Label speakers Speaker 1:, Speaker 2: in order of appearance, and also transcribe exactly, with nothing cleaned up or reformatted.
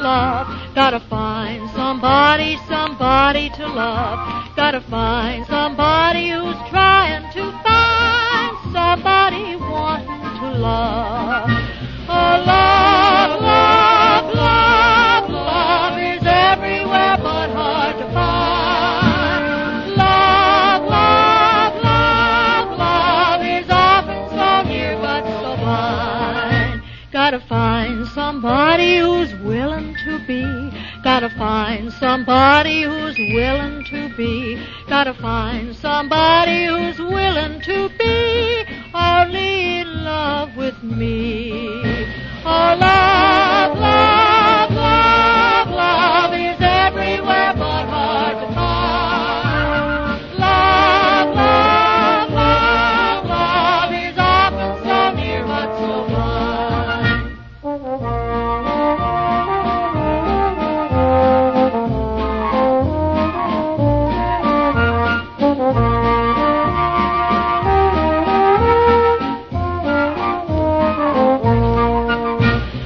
Speaker 1: love. Gotta find somebody, somebody to love. Gotta find somebody who's trying to find somebody wanting to love. Oh, love, love, love, love is everywhere but hard to find. Love, love, love, love is often so near but so blind. Gotta find somebody who's willing to be. Gotta find somebody who's willing to be. Gotta find somebody who's willing to be only in love with me. Oh, love.